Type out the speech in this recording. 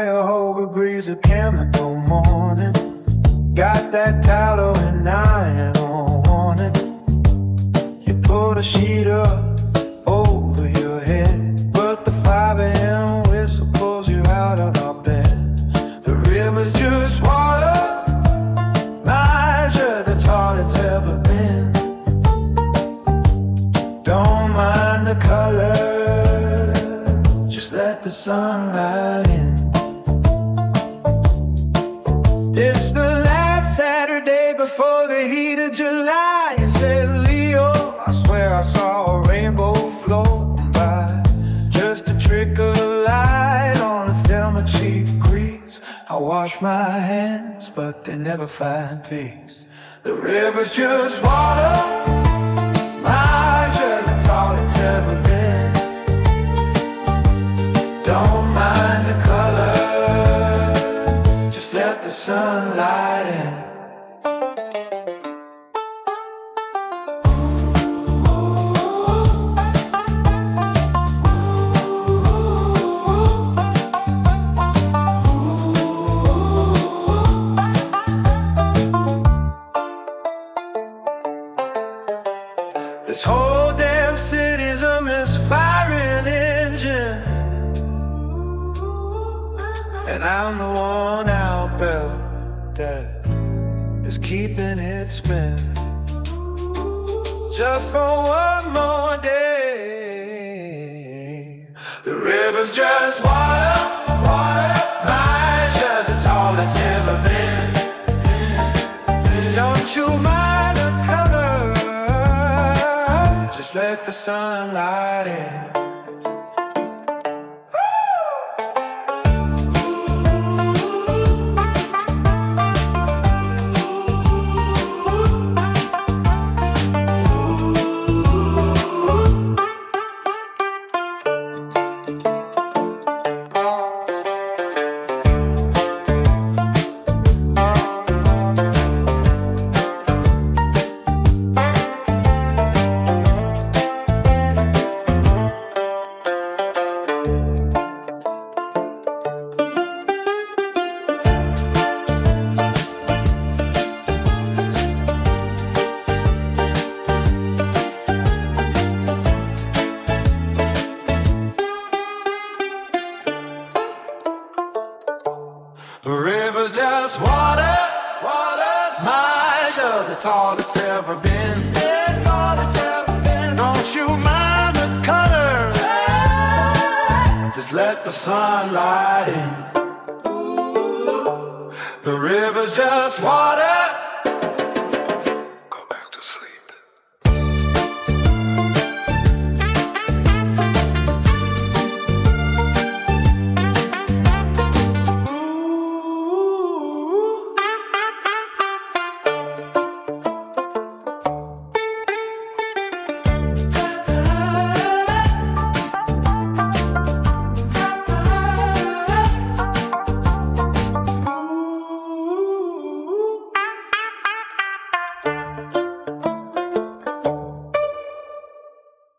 Cuyahoga breeze, a chemical morning. Got that tallow and iron on it. You put a sheet up over your head, but the 5 a.m. whistle pulls you out of our bed. The river's just water, Niger, that's all it's ever been. Don't mind the color, just let the sunlight in. It's the last Saturday before the heat of July. You said, Leo, I swear I saw a rainbow floating by. Just a trick of light on a film of cheap grease. I wash my hands, but they never find peace. The river's just water, Niger, that's all it's ever been. Don't mind the color, just let the sunlight in. This whole damn city's a misfiring engine, and I'm the one out belt that is keeping it spinning. Just for one more day. The river's just water, water, Niger, that's all it's ever been. Don't you mind the color, just let the sunlight in. The river's just water, water, Niger, that's all it's ever been. It's all it's ever been. Don't you mind the color, just let the sunlight in. The river's just water,